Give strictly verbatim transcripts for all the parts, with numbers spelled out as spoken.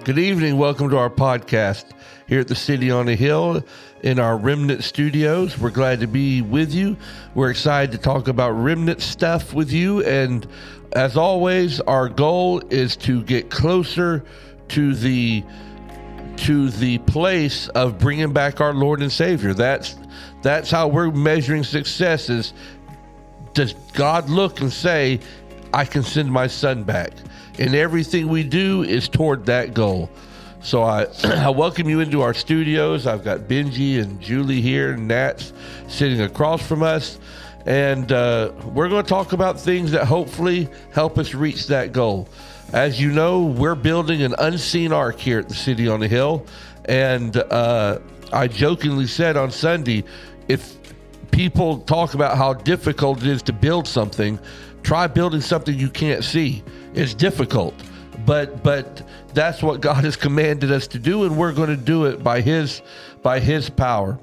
Good evening. Welcome to our podcast here at the City on the Hill in our Remnant Studios. We're glad to be with you. We're excited to talk about Remnant stuff with you. And as always, our goal is to get closer to the to the place of bringing back our Lord and Savior. That's that's how we're measuring success. Is does God look and say, I can send my son back? And everything we do is toward that goal. So I, I welcome you into our studios. I've got Benji and Julie here, and Nat's sitting across from us. And uh, we're going to talk about things that hopefully help us reach that goal. As you know, we're building an unseen ark here at the City on the Hill. And uh, I jokingly said on Sunday, if people talk about how difficult it is to build something, try building something you can't see. It's difficult, but but that's what God has commanded us to do, and we're going to do it by His by His power.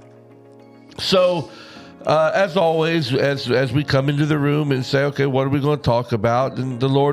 So, uh, as always, as as we come into the room and say, okay, what are we going to talk about? And the Lord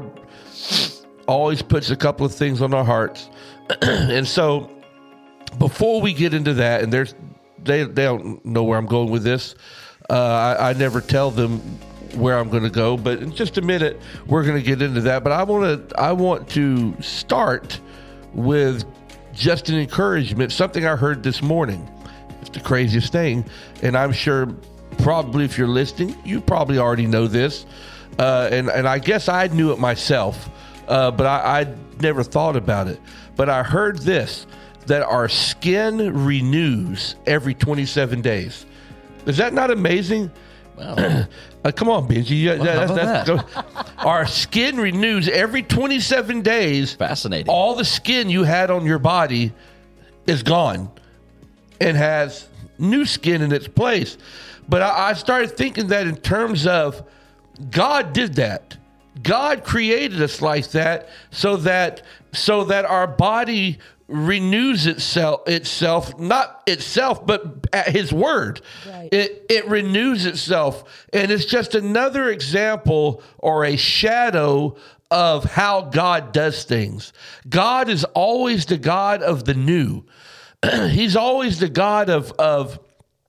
always puts a couple of things on our hearts, and so before we get into that, and there's they they don't know where I'm going with this. Uh, I, I never tell them where I'm going to go, but in just a minute we're going to get into that. But I want to I want to start with just an encouragement, something I heard this morning. It's the craziest thing, and I'm sure probably if you're listening, you probably already know this, uh, and and I guess I knew it myself, uh, but I, I never thought about it. But I heard this, that our skin renews every twenty-seven days. Is that not amazing? Wow. uh, come on, Benji. Yeah, well, that's, that's, that? Our skin renews every twenty-seven days. Fascinating. All the skin you had on your body is gone and has new skin in its place. But I, I started thinking that in terms of God did that. God created us like that so that so that our body renews itself itself not itself but at His word. Right. it it renews itself, and it's just another example or a shadow of how God does things. God is always the God of the new. He's always the God of of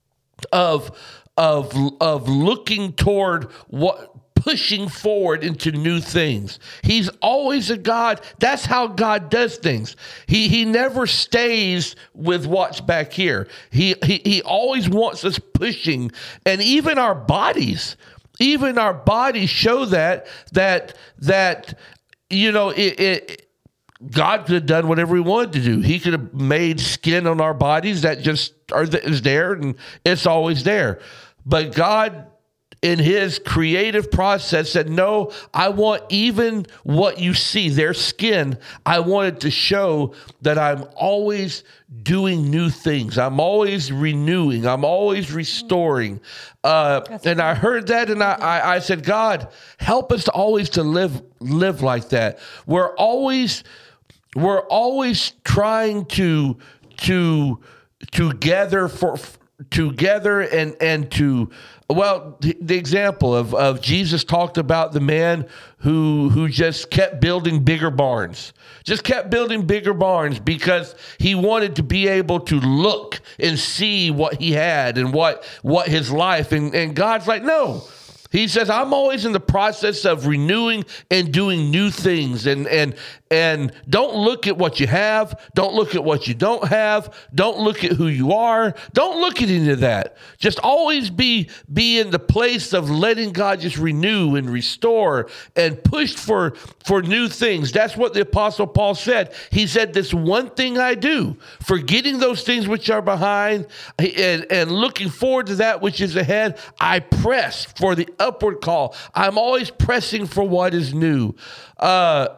of of of looking toward what pushing forward into new things. He's always a God. That's how God does things. He he never stays with what's back here. He he he always wants us pushing, and even our bodies, even our bodies show that that that you know it. it God could have done whatever He wanted to do. He could have made skin on our bodies that just are is there, and it's always there. But God, in His creative process, said, no, I want even what you see, their skin, I wanted to show that I'm always doing new things. I'm always renewing. I'm always restoring. Uh, and I heard that, and I, I, I said, God, help us to always to live live like that. We're always we're always trying to to together for together and and to. Well, the, the example of, of Jesus talked about the man who who just kept building bigger barns, just kept building bigger barns because he wanted to be able to look and see what he had and what what his life. And, and God's like, no. He says, I'm always in the process of renewing and doing new things. And and and don't look at what you have. Don't look at what you don't have. Don't look at who you are. Don't look at any of that. Just always be, be in the place of letting God just renew and restore and push for, for new things. That's what the Apostle Paul said. He said, this one thing I do, forgetting those things which are behind and, and looking forward to that which is ahead, I press for the upward call. I'm always pressing for what is new. Uh,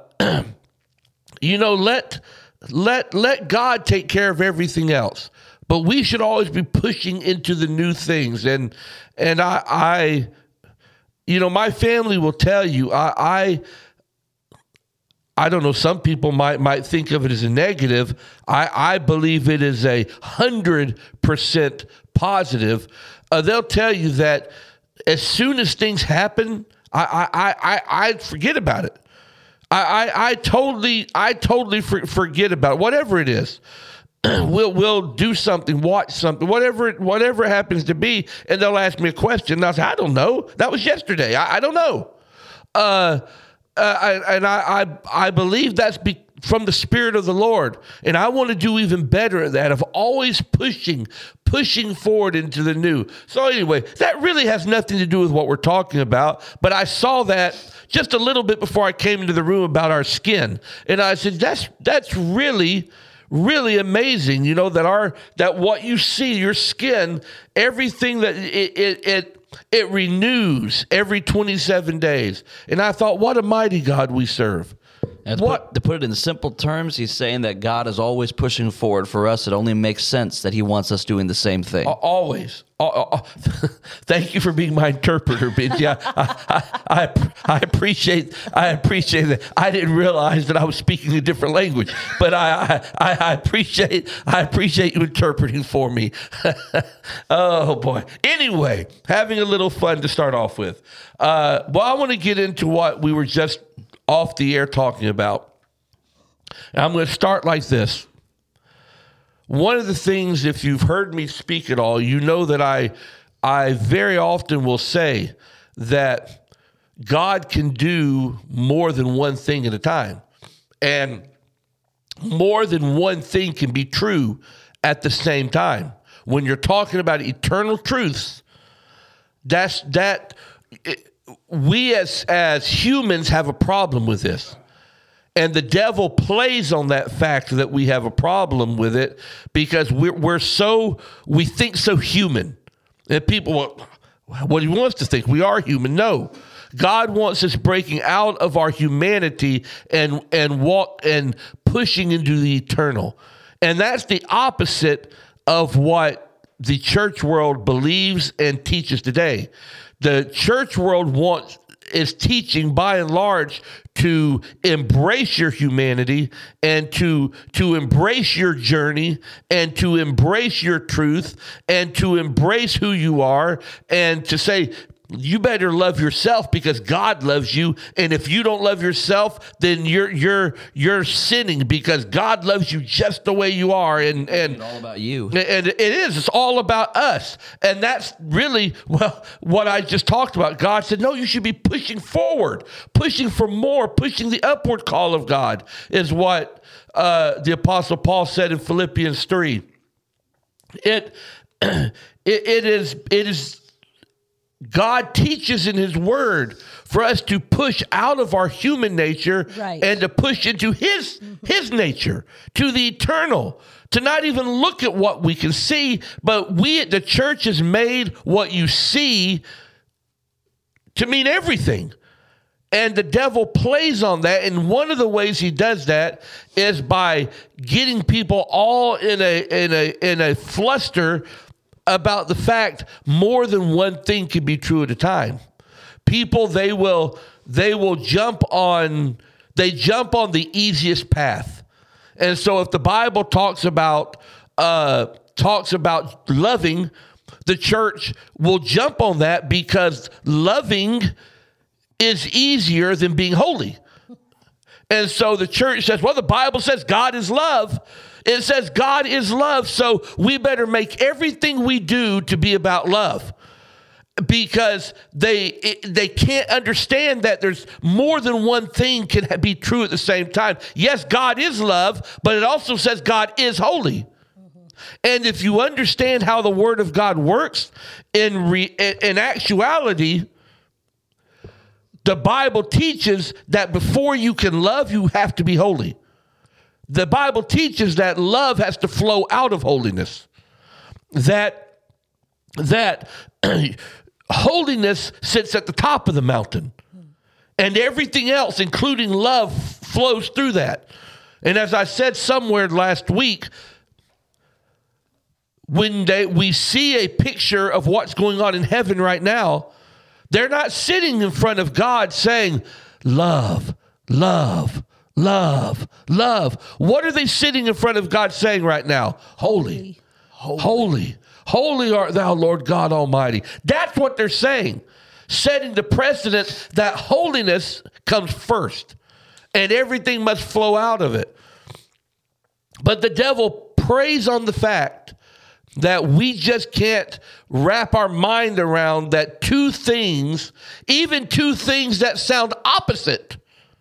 you know, let let let God take care of everything else, but we should always be pushing into the new things. And and I, I you know, my family will tell you, I, I I don't know, some people might might think of it as a negative. I, I believe it is a hundred percent positive. Uh, they'll tell you that as soon as things happen, I, I, I, I forget about it. I, I, I totally, I totally for, forget about it. Whatever it is. we'll we'll do something, watch something, whatever it, whatever it happens to be, and they'll ask me a question. And I'll say, I don't know. That was yesterday. I, I don't know. Uh, uh, I, and I, I I believe that's be, from the Spirit of the Lord, and I want to do even better at that. Of always pushing, pushing forward into the new. So anyway, that really has nothing to do with what we're talking about. But I saw that just a little bit before I came into the room about our skin, and I said, that's that's really. Really amazing, you know, that our that what you see, your skin, everything that it it it, it renews every twenty-seven days. And I thought, what a mighty God we serve. And to, what? Put, to put it in simple terms, he's saying that God is always pushing forward for us. It only makes sense that he wants us doing the same thing. Always. Thank you for being my interpreter, Benji. I, I, I, I appreciate I appreciate that. I didn't realize that I was speaking a different language, but I I, I appreciate I appreciate you interpreting for me. Oh boy. Anyway, having a little fun to start off with. Uh, well, I want to get into what we were just off the air talking about. And I'm going to start like this. One of the things, if you've heard me speak at all, you know that I, I very often will say that God can do more than one thing at a time. And more than one thing can be true at the same time. When you're talking about eternal truths, that's that it, we as as humans have a problem with this. And the devil plays on that fact that we have a problem with it because we're, we're so, we think so human. And people, well, what he wants to think, we are human. No. God wants us breaking out of our humanity and, and walk and pushing into the eternal. And that's the opposite of what the church world believes and teaches today. The church world wants is teaching by and large to embrace your humanity and to to embrace your journey and to embrace your truth and to embrace who you are and to say, you better love yourself because God loves you. And if you don't love yourself, then you're you're you're sinning because God loves you just the way you are. And and it's all about you. And it is. It's all about us. And that's really well what I just talked about. God said, no, you should be pushing forward, pushing for more, pushing the upward call of God is what uh, the Apostle Paul said in Philippians three. It it, it is it is. God teaches in his word for us to push out of our human nature right. and to push into his, mm-hmm. his nature, to the eternal, to not even look at what we can see, but we at the church has made what you see to mean everything. And the devil plays on that. And one of the ways he does that is by getting people all in a, in a, in a fluster about the fact more than one thing can be true at a time. People, they will they will jump on they jump on the easiest path. And so if the Bible talks about uh, talks about loving, the church will jump on that because loving is easier than being holy. And so the church says, well, the Bible says God is love. It says God is love, so we better make everything we do to be about love because they it, they can't understand that there's more than one thing can be true at the same time. Yes, God is love, but it also says God is holy. Mm-hmm. And if you understand how the Word of God works, in re, in actuality, the Bible teaches that before you can love, you have to be holy. The Bible teaches that love has to flow out of holiness. That, that holiness sits at the top of the mountain. And everything else, including love, flows through that. And as I said somewhere last week, when they, we see a picture of what's going on in heaven right now, they're not sitting in front of God saying, love, love, love, love. What are they sitting in front of God saying right now? Holy, holy, holy, holy art thou, Lord God Almighty. That's what they're saying, setting the precedent that holiness comes first. and everything must flow out of it. But the devil preys on the fact that we just can't wrap our mind around that two things, even two things that sound opposite,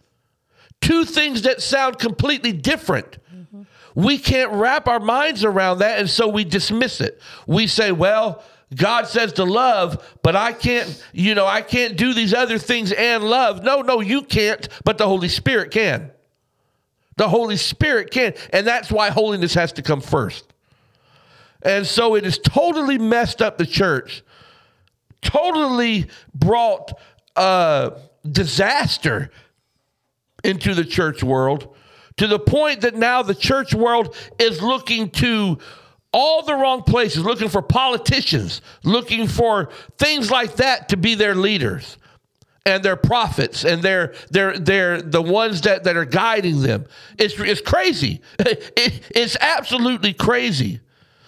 two things that sound completely different, mm-hmm. we can't wrap our minds around that, and so we dismiss it. We say, well, God says to love, but I can't, you know, I can't do these other things and love. No, no, you can't, but the Holy Spirit can. The Holy Spirit can, and that's why holiness has to come first. And so it has totally messed up the church, totally brought uh, disaster into the church world, to the point that now the church world is looking to all the wrong places, looking for politicians, looking for things like that to be their leaders and their prophets, and they're they're they're the ones that, that are guiding them. It's it's crazy. It, it's absolutely crazy.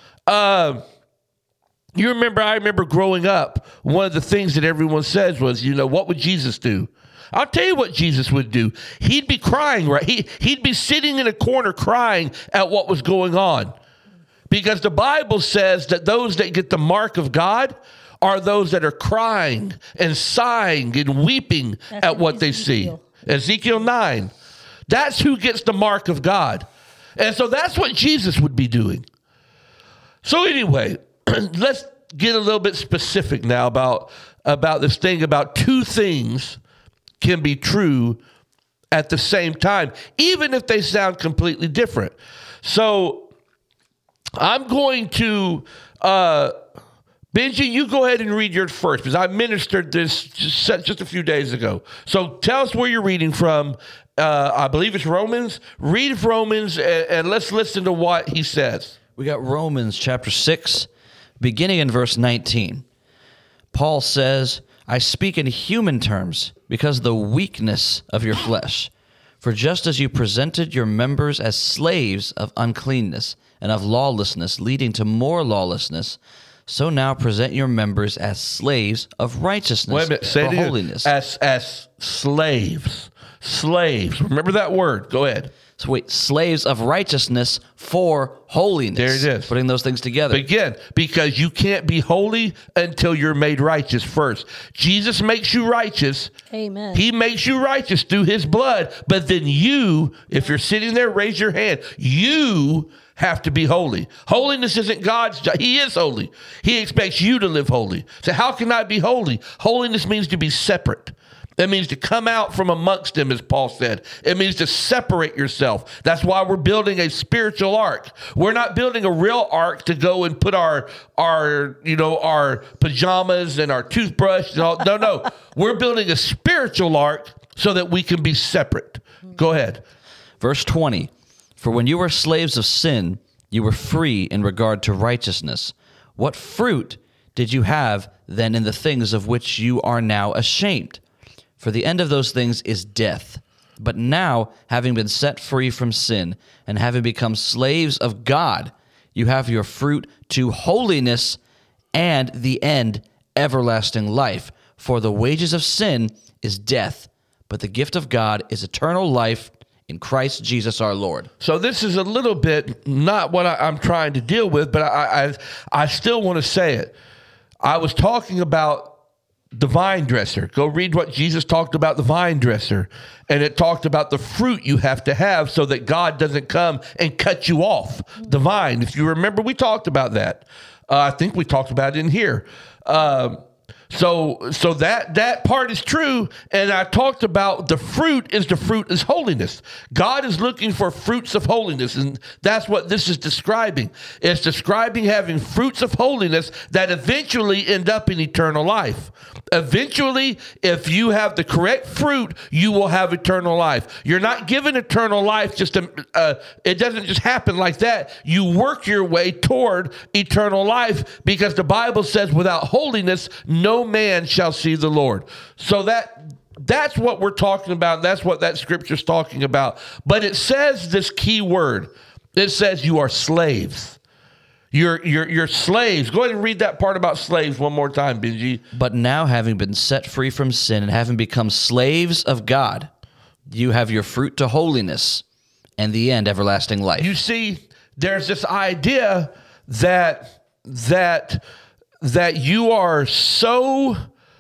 Uh, you remember? I remember growing up. One of the things that everyone says was, you know, what would Jesus do? I'll tell you what Jesus would do. He'd be crying, right? He he'd be sitting in a corner crying at what was going on, because the Bible says that those that get the mark of God are those that are crying and sighing and weeping That's at what Ezekiel. they see. Ezekiel nine. That's who gets the mark of God. And so that's what Jesus would be doing. So anyway, let's get a little bit specific now about, about this thing about two things can be true at the same time, even if they sound completely different. So I'm going to... Uh, Benji, you go ahead and read yours first, because I ministered this just, just a few days ago. So tell us where you're reading from. Uh, I believe it's Romans. Read Romans, and, and let's listen to what he says. We got Romans chapter six, beginning in verse nineteen. Paul says, I speak in human terms because of the weakness of your flesh. For just as you presented your members as slaves of uncleanness and of lawlessness, leading to more lawlessness, so now present your members as slaves of righteousness Wait a minute. Say for it holiness. As, as slaves. Slaves. Remember that word. Go ahead. So wait, slaves of righteousness for holiness. There it is. Putting those things together. Again, because you can't be holy until you're made righteous first. Jesus makes you righteous. Amen. He makes you righteous through his blood. But then you, if you're sitting there, raise your hand. You have to be holy. Holiness isn't God's job. He is holy. He expects you to live holy. So how can I be holy? Holiness means to be separate. That means to come out from amongst them, as Paul said. It means to separate yourself. That's why we're building a spiritual ark. We're not building a real ark to go and put our, our, you know, our pajamas and our toothbrush and all. No, no. We're building a spiritual ark so that we can be separate. Go ahead. Verse twenty. For when you were slaves of sin, you were free in regard to righteousness. What fruit did you have then in the things of which you are now ashamed? For the end of those things is death. But now, having been set free from sin, and having become slaves of God, you have your fruit to holiness, and the end, everlasting life. For the wages of sin is death, but the gift of God is eternal life in Christ Jesus our Lord. So this is a little bit not what I, I'm trying to deal with, but I, I, I still want to say it. I was talking about the vine dresser. Go read what Jesus talked about the vine dresser. And it talked about the fruit you have to have so that God doesn't come and cut you off the vine. If you remember, we talked about that. Uh, I think we talked about it in here. Um, So so that that part is true, and I talked about the fruit is the fruit is holiness. God is looking for fruits of holiness, and that's what this is describing. It's describing having fruits of holiness that eventually end up in eternal life. Eventually, if you have the correct fruit, you will have eternal life. You're not given eternal life just a, uh, it doesn't just happen like that. You work your way toward eternal life, because the Bible says without holiness, no man shall see the Lord. So that that's what we're talking about. That's what that scripture's talking about. But it says this key word. It says you are slaves. You're you're you're slaves. Go ahead and read that part about slaves one more time, Benji. But now, having been set free from sin and having become slaves of God. You have your fruit to holiness, and the end, everlasting life. You see, there's this idea that that that you are so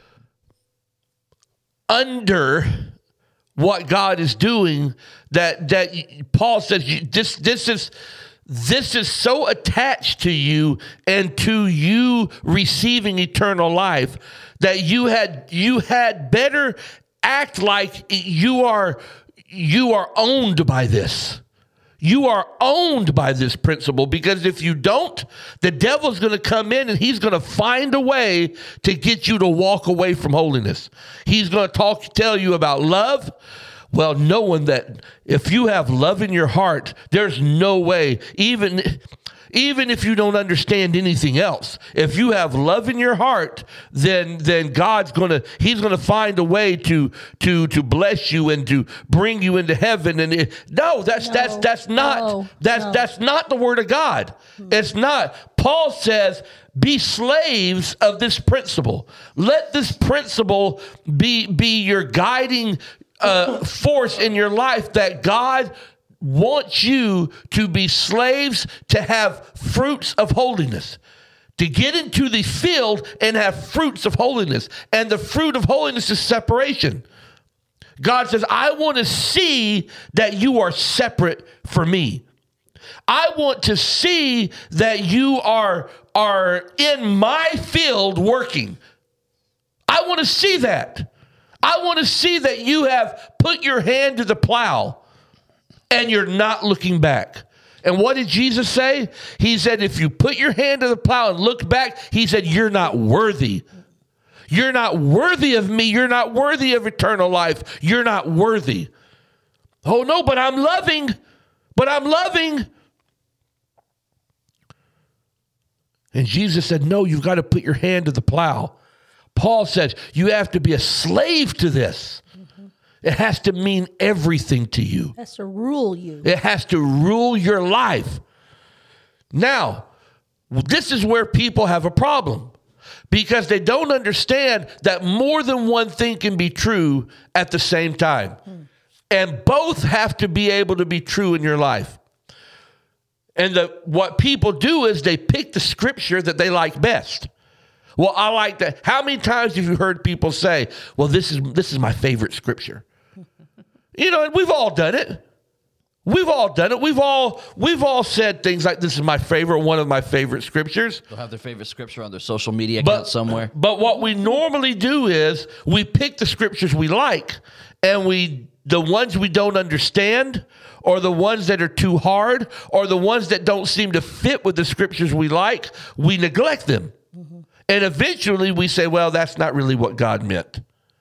under what God is doing that that Paul says you, this this is this is so attached to you and to you receiving eternal life that you had you had better act like you are you are owned by this. You are owned by this principle, because if you don't, the devil's going to come in and he's going to find a way to get you to walk away from holiness. He's going to talk, tell you about love. Well, knowing that if you have love in your heart, there's no way, even, even if you don't understand anything else, if you have love in your heart, then then God's gonna He's gonna find a way to to to bless you and to bring you into heaven. And it, no, that's no, that's that's not no, that's no. that's not the word of God. It's not. Paul says, be slaves of this principle. Let this principle be be your guiding uh, force in your life, that God wants you to be slaves, to have fruits of holiness, to get into the field and have fruits of holiness. And the fruit of holiness is separation. God says, I want to see that you are separate from me. I want to see that you are, are in my field working. I want to see that. I want to see that you have put your hand to the plow and you're not looking back. And what did Jesus say? He said, if you put your hand to the plow and look back, he said, you're not worthy. You're not worthy of me. You're not worthy of eternal life. You're not worthy. Oh, no, but I'm loving. But I'm loving. And Jesus said, no, you've got to put your hand to the plow. Paul says, you have to be a slave to this. Mm-hmm. It has to mean everything to you. It has to rule you. It has to rule your life. Now, this is where people have a problem, because they don't understand that more than one thing can be true at the same time. Hmm. And both have to be able to be true in your life. And the, what people do is they pick the scripture that they like best. Well, I like that. How many times have you heard people say, well, this is this is my favorite scripture? You know, and we've all done it. We've all done it. We've all we've all said things like, this is my favorite, one of my favorite scriptures. They'll have their favorite scripture on their social media account but, somewhere. But what we normally do is we pick the scriptures we like, and we the ones we don't understand, or the ones that are too hard, or the ones that don't seem to fit with the scriptures we like, we neglect them. Mm-hmm. And eventually we say, well, that's not really what God meant.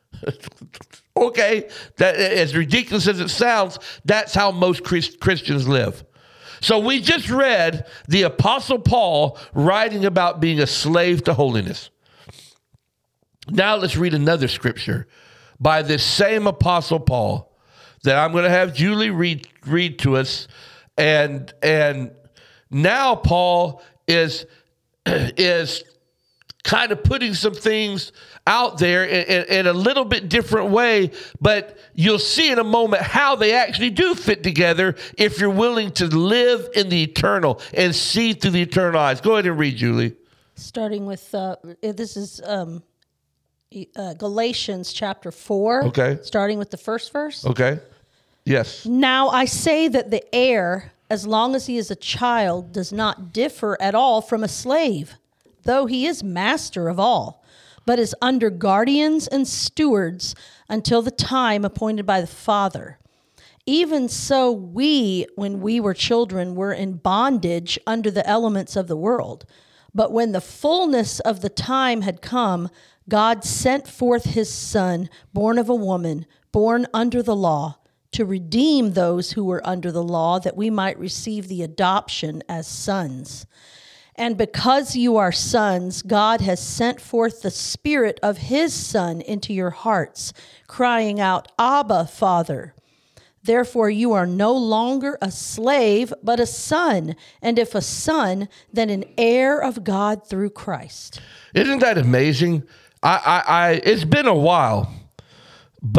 Okay, that, as ridiculous as it sounds, that's how most Christ, Christians live. So we just read the Apostle Paul writing about being a slave to holiness. Now let's read another scripture by this same Apostle Paul that I'm going to have Julie read read to us. And and now Paul is is kind of putting some things out there in, in, in a little bit different way, but you'll see in a moment how they actually do fit together if you're willing to live in the eternal and see through the eternal eyes. Go ahead and read, Julie. Starting with, uh, this is um, uh, Galatians chapter four. Okay. Starting with the first verse. Okay. Yes. Now I say that the heir, as long as he is a child, does not differ at all from a slave, though he is master of all, but is under guardians and stewards until the time appointed by the Father. Even so we, when we were children, were in bondage under the elements of the world. But when the fullness of the time had come, God sent forth his Son, born of a woman, born under the law, to redeem those who were under the law, that we might receive the adoption as sons. And because you are sons, God has sent forth the Spirit of his Son into your hearts, crying out, Abba, Father. Therefore you are no longer a slave, but a son. And if a son, then an heir of God through Christ. Isn't that amazing? I, I, I it's been a while, but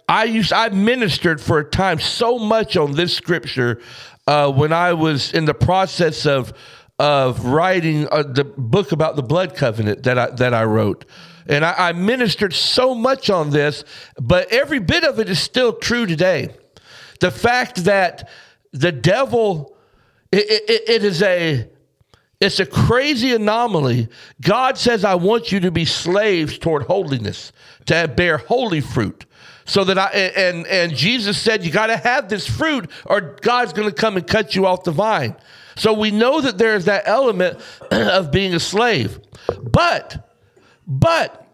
I used I ministered for a time so much on this scripture uh, when I was in the process of of writing uh, the book about the blood covenant that I that I wrote. And I, I ministered so much on this, but every bit of it is still true today. The fact that the devil, it, it, it is a, it's a crazy anomaly. God says, I want you to be slaves toward holiness, to bear holy fruit. So that I, and, and Jesus said, you got to have this fruit or God's going to come and cut you off the vine. So we know that there's that element of being a slave. But, but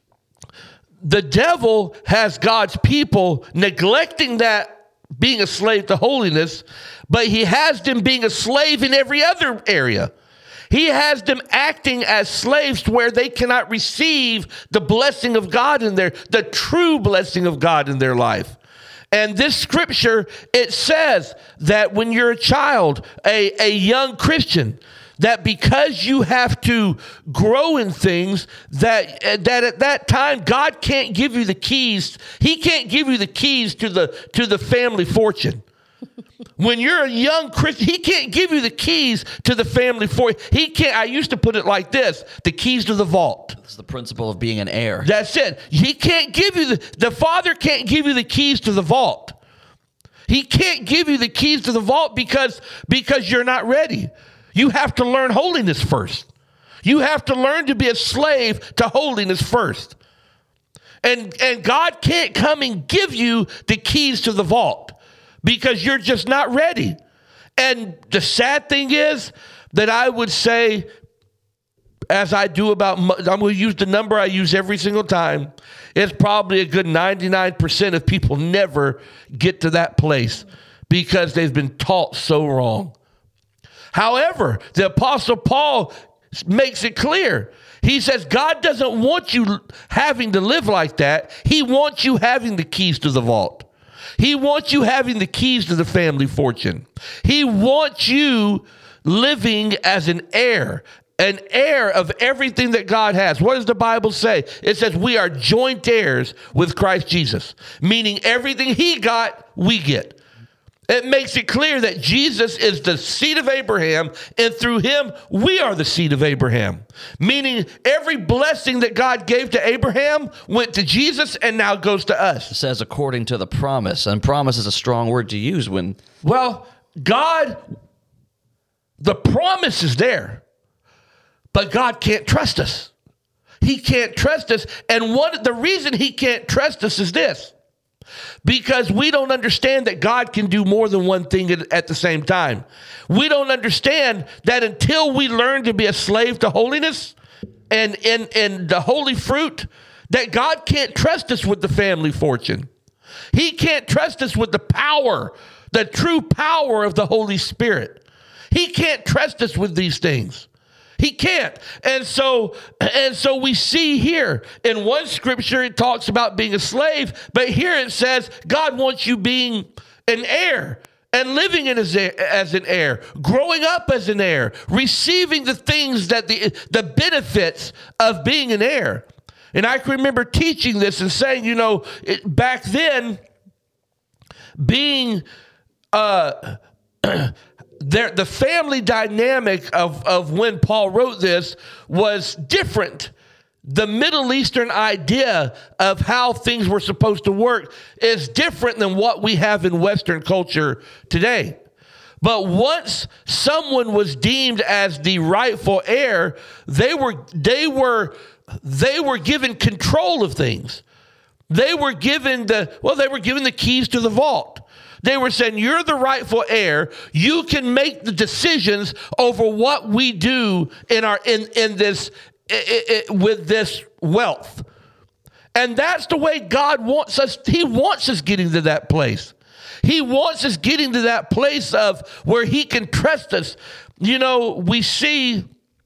the devil has God's people neglecting that being a slave to holiness, but he has them being a slave in every other area. He has them acting as slaves to where they cannot receive the blessing of God in their, the true blessing of God in their life. And this scripture, it says that when you're a child, a, a young Christian, that because you have to grow in things, that that at that time God can't give you the keys. He can't give you the keys to the to the family fortune. When you're a young Christian, he can't give you the keys to the family fortune. He can't. I used to put it like this: the keys to the vault. It's the principle of being an heir. That's it. He can't give you the the father can't give you the keys to the vault. He can't give you the keys to the vault because because you're not ready. You have to learn holiness first. You have to learn to be a slave to holiness first. And, and God can't come and give you the keys to the vault because you're just not ready. And the sad thing is that I would say, as I do about, I'm going to use the number I use every single time, it's probably a good ninety-nine percent of people never get to that place because they've been taught so wrong. However, the Apostle Paul makes it clear. He says God doesn't want you having to live like that. He wants you having the keys to the vault. He wants you having the keys to the family fortune. He wants you living as an heir, an heir of everything that God has. What does the Bible say? It says we are joint heirs with Christ Jesus, meaning everything he got, we get. It makes it clear that Jesus is the seed of Abraham, and through him, we are the seed of Abraham. Meaning every blessing that God gave to Abraham went to Jesus and now goes to us. It says according to the promise, and promise is a strong word to use when... Well, God, the promise is there, but God can't trust us. He can't trust us, and one the reason he can't trust us is this. Because we don't understand that God can do more than one thing at, at the same time. We don't understand that until we learn to be a slave to holiness and, and, and the holy fruit, that God can't trust us with the family fortune. He can't trust us with the power, the true power of the Holy Spirit. He can't trust us with these things. He can't. And so, and so we see here in one scripture, it talks about being a slave, but here it says God wants you being an heir and living in as, as an heir, growing up as an heir, receiving the things that the, the benefits of being an heir. And I can remember teaching this and saying, you know, it, back then being, uh, There, the family dynamic of, of when Paul wrote this was different. The Middle Eastern idea of how things were supposed to work is different than what we have in Western culture today. But once someone was deemed as the rightful heir, they were they were they were given control of things. They were given the well, they were given the keys to the vault. They were saying, you're the rightful heir. You can make the decisions over what we do in our in, in this it, it, with this wealth. And that's the way God wants us. He wants us getting to that place. He wants us getting to that place of where he can trust us. You know, we see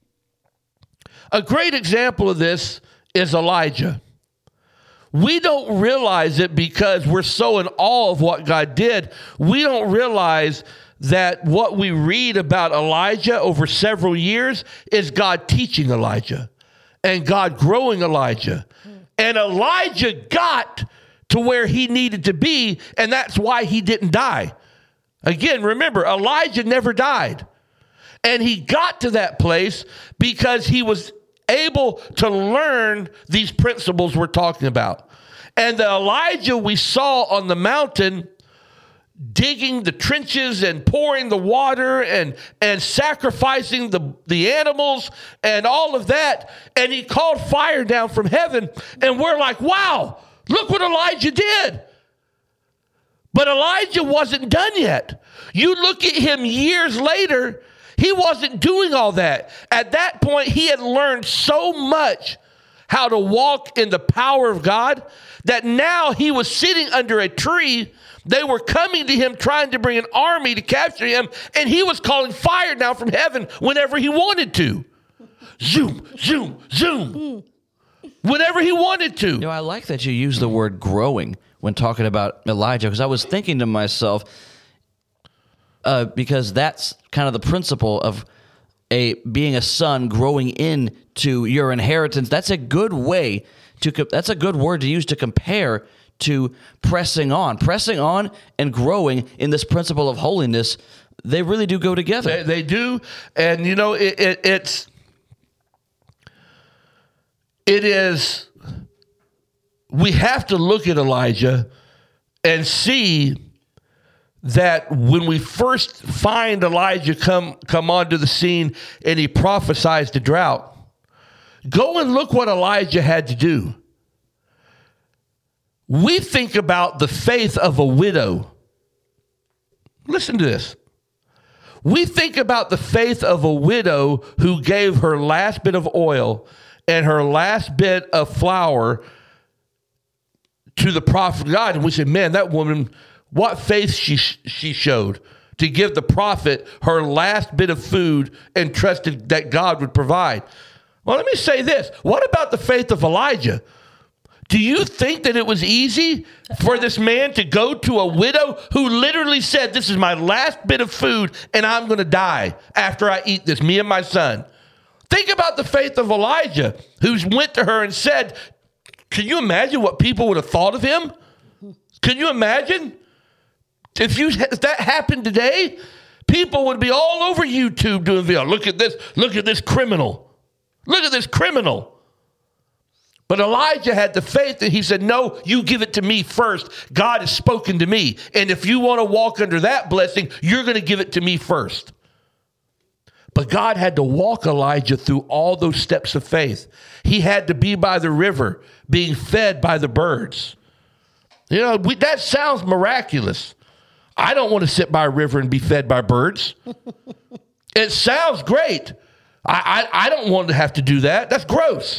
a great example of this is Elijah. We don't realize it because we're so in awe of what God did. We don't realize that what we read about Elijah over several years is God teaching Elijah and God growing Elijah. And Elijah got to where he needed to be, and that's why he didn't die. Again, remember, Elijah never died. And he got to that place because he was able to learn these principles we're talking about. And the Elijah we saw on the mountain digging the trenches and pouring the water and, and sacrificing the, the animals and all of that. And he called fire down from heaven. And we're like, wow, look what Elijah did. But Elijah wasn't done yet. You look at him years later, he wasn't doing all that. At that point, he had learned so much how to walk in the power of God that now he was sitting under a tree. They were coming to him trying to bring an army to capture him, and he was calling fire down from heaven whenever he wanted to. Zoom, zoom, zoom. Whenever he wanted to. You know, I like that you use the word growing when talking about Elijah, because I was thinking to myself, uh, because that's kind of the principle of a being a son growing into your inheritance. That's a good way to, that's a good word to use to compare to pressing on. Pressing on and growing in this principle of holiness, they really do go together. They, they do. And, you know, it, it, it's, it is, we have to look at Elijah and see that when we first find Elijah come, come onto the scene and he prophesies the drought, go and look what Elijah had to do. We think about the faith of a widow. Listen to this. We think about the faith of a widow who gave her last bit of oil and her last bit of flour to the prophet of God. And we say, man, that woman, what faith she she showed to give the prophet her last bit of food and trusted that God would provide. Well, let me say this. What about the faith of Elijah? Do you think that it was easy for this man to go to a widow who literally said, this is my last bit of food and I'm going to die after I eat this, me and my son? Think about the faith of Elijah, who went to her and said, can you imagine what people would have thought of him? Can you imagine? If, you, if that happened today, people would be all over YouTube doing video. Look at this. Look at this criminal. Look at this criminal. But Elijah had the faith that he said, no, you give it to me first. God has spoken to me. And if you want to walk under that blessing, you're going to give it to me first. But God had to walk Elijah through all those steps of faith. He had to be by the river, being fed by the birds. You know, we, that sounds miraculous. I don't want to sit by a river and be fed by birds. It sounds great. I, I, I don't want to have to do that. That's gross.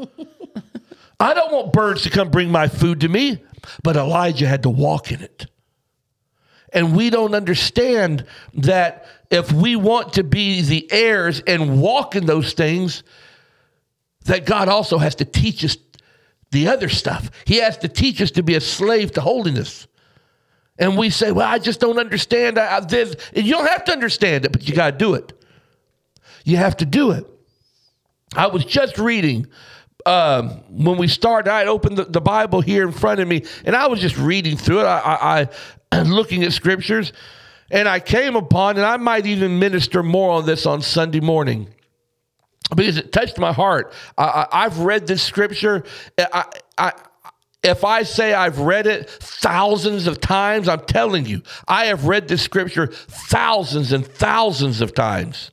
I don't want birds to come bring my food to me, but Elijah had to walk in it. And we don't understand that if we want to be the heirs and walk in those things, that God also has to teach us the other stuff. He has to teach us to be a slave to holiness. And we say, well, I just don't understand this. You don't have to understand it, but you got to do it. You have to do it. I was just reading Um, when we started, I opened the, the Bible here in front of me, and I was just reading through it. I, I, I looking at scriptures, and I came upon, and I might even minister more on this on Sunday morning because it touched my heart. I, I, I've read this scripture. I, I, if I say I've read it thousands of times, I'm telling you, I have read this scripture thousands and thousands of times.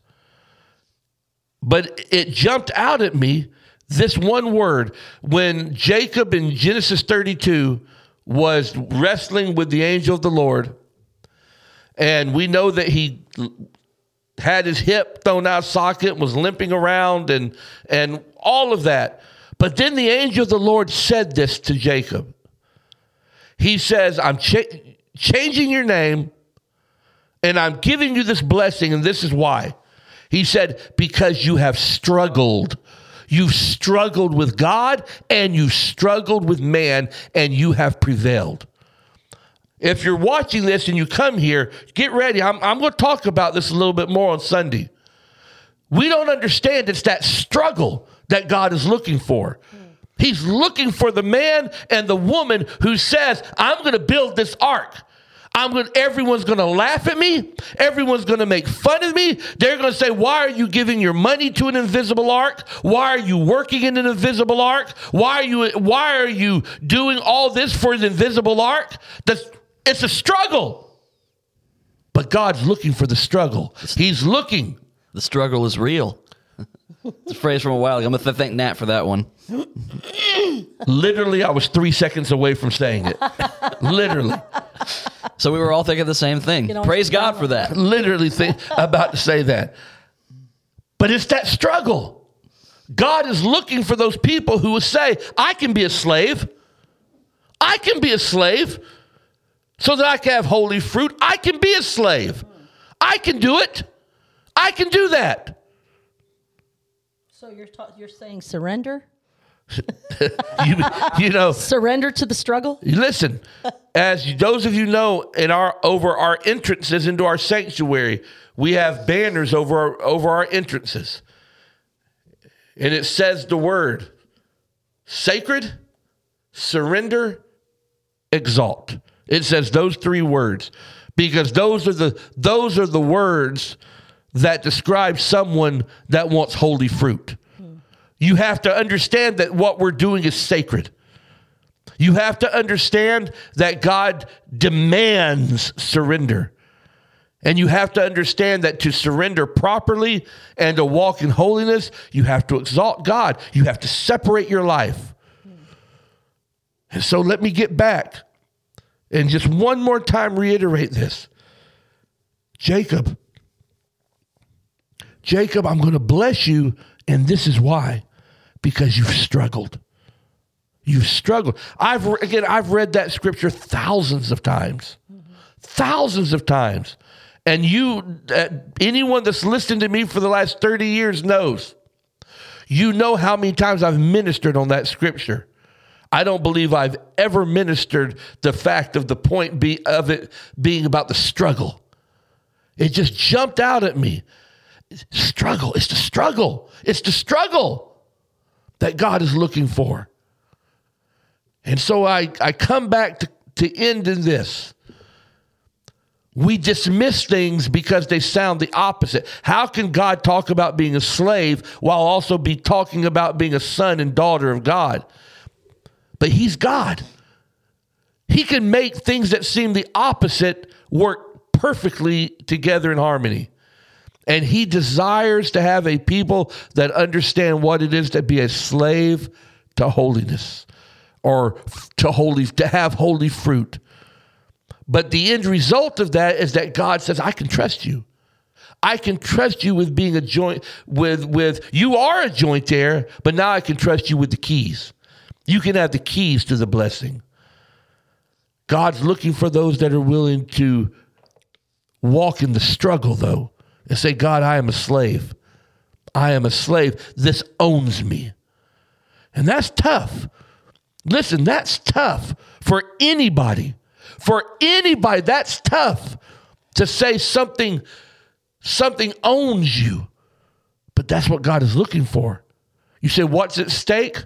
But it jumped out at me. This one word, when Jacob in Genesis thirty-two was wrestling with the angel of the Lord, and we know that he had his hip thrown out of socket, was limping around, and, and all of that. But then the angel of the Lord said this to Jacob. He says, I'm cha- changing your name, and I'm giving you this blessing, and this is why. He said, because you have struggled. You've struggled with God and you've struggled with man and you have prevailed. If you're watching this and you come here, get ready. I'm, I'm going to talk about this a little bit more on Sunday. We don't understand it's that struggle that God is looking for. He's looking for the man and the woman who says, I'm going to build this ark. I'm going. Everyone's going to laugh at me. Everyone's going to make fun of me. They're going to say, why are you giving your money to an invisible ark? Why are you working in an invisible ark? Why are you, why are you doing all this for an invisible ark? That's, it's a struggle. But God's looking for the struggle. He's looking. The struggle is real. It's a phrase from a while ago. I'm going to thank Nat for that one. Literally, I was three seconds away from saying it. Literally. So we were all thinking the same thing. Praise God for that. Literally think, about to say that. But it's that struggle. God is looking for those people who will say, I can be a slave. I can be a slave so that I can have holy fruit. I can be a slave. I can do it. I can do that. So you're ta- you're saying surrender? you, you know, surrender to the struggle? Listen, as those of you know, in our over our entrances into our sanctuary, we have banners over our, over our entrances. And it says the word sacred, surrender, exalt. It says those three words because those are the those are the words that describe someone that wants holy fruit. Hmm. You have to understand that what we're doing is sacred. You have to understand that God demands surrender. And you have to understand that to surrender properly and to walk in holiness, you have to exalt God. You have to separate your life. Hmm. And so let me get back and just one more time reiterate this. Jacob, Jacob, I'm going to bless you, and this is why. Because you've struggled. You've struggled. I've again, I've read that scripture thousands of times. Mm-hmm. Thousands of times. And you, uh, anyone that's listened to me for the last thirty years knows. You know how many times I've ministered on that scripture. I don't believe I've ever ministered the fact of the point be, of it being about the struggle. It just jumped out at me. Struggle. It's the struggle. It's the struggle that God is looking for. And so I, I come back to, to end in this. We dismiss things because they sound the opposite. How can God talk about being a slave while also be talking about being a son and daughter of God? But he's God. He can make things that seem the opposite work perfectly together in harmony. And he desires to have a people that understand what it is to be a slave to holiness or to holy, to have holy fruit. But the end result of that is that God says, I can trust you. I can trust you with being a joint with, with, you are a joint heir, but now I can trust you with the keys. You can have the keys to the blessing. God's looking for those that are willing to walk in the struggle, though, and say, God, I am a slave. I am a slave. This owns me. And that's tough. Listen, that's tough for anybody. For anybody, that's tough to say something, something owns you. But that's what God is looking for. You say, what's at stake?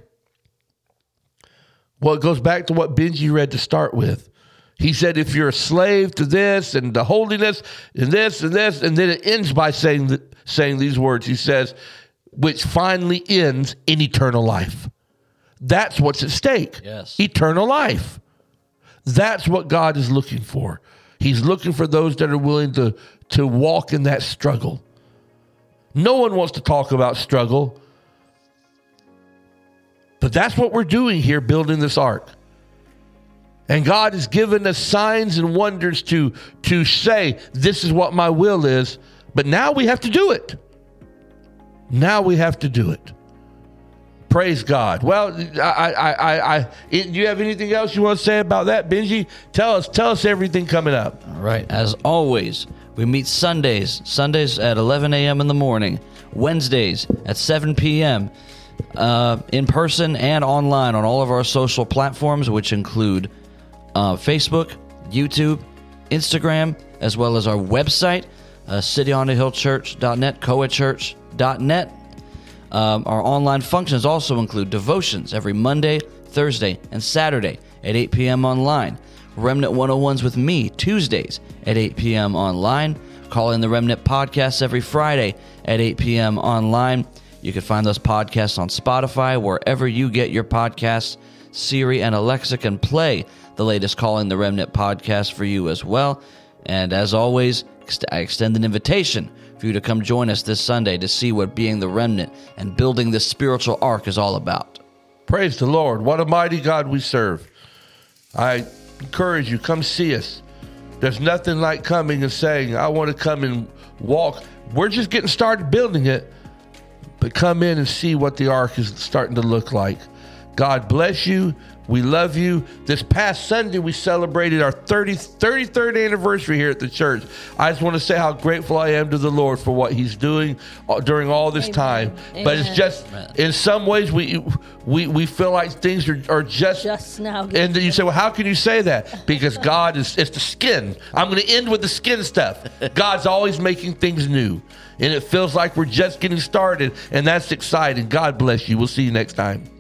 Well, it goes back to what Benji read to start with. He said, if you're a slave to this and the holiness and this and this, and then it ends by saying th- saying these words. He says, which finally ends in eternal life. That's what's at stake. Yes. Eternal life. That's what God is looking for. He's looking for those that are willing to, to walk in that struggle. No one wants to talk about struggle. But that's what we're doing here, building this ark. And God has given us signs and wonders to, to say, this is what my will is. But now we have to do it. Now we have to do it. Praise God. Well, I, I, I, I, do you have anything else you want to say about that, Benji? Tell us, tell us everything coming up. All right. As always, we meet Sundays, Sundays at eleven a.m. in the morning, Wednesdays at seven p.m., uh, in person and online on all of our social platforms, which include uh, Facebook, YouTube, Instagram, as well as our website, uh, city on the hill church dot net, coa church dot net. Um, our online functions also include devotions every Monday, Thursday, and Saturday at eight p.m. online. Remnant one oh ones with me Tuesdays at eight p.m. online. Calling the Remnant podcast every Friday at eight p.m. online. You can find those podcasts on Spotify, wherever you get your podcasts. Siri and Alexa can play the latest Calling the Remnant podcast for you as well. And as always, I extend an invitation for you to come join us this Sunday to see what being the remnant and building this spiritual ark is all about. Praise the Lord. What a mighty God we serve. I encourage you, come see us. There's nothing like coming and saying, I want to come and walk. We're just getting started building it, but come in and see what the ark is starting to look like. God bless you. We love you. This past Sunday, we celebrated our thirty-third anniversary here at the church. I just want to say how grateful I am to the Lord for what he's doing during all this Amen. time. Amen. But it's just, in some ways, we we we feel like things are, are just... Just now. And you say, well, how can you say that? Because God is, it's the skin. I'm going to end with the skin stuff. God's always making things new. And it feels like we're just getting started. And that's exciting. God bless you. We'll see you next time.